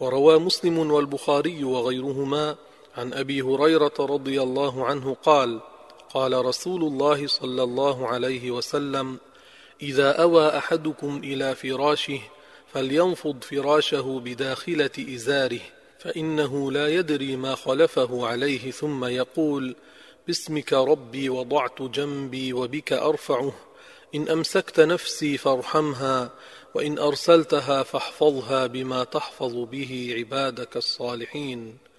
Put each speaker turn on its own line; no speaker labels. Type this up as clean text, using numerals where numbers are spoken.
وروى مسلم والبخاري وغيرهما عن أبي هريرة رضي الله عنه قال: قال رسول الله صلى الله عليه وسلم: إذا أوى أحدكم إلى فراشه فلينفض فراشه بداخلة إزاره، فإنه لا يدري ما خلفه عليه، ثم يقول: باسمك ربي وضعت جنبي وبك أرفعه، إن أمسكت نفسي فارحمها، وإن أرسلتها فاحفظها بما تحفظ به عبادك الصالحين.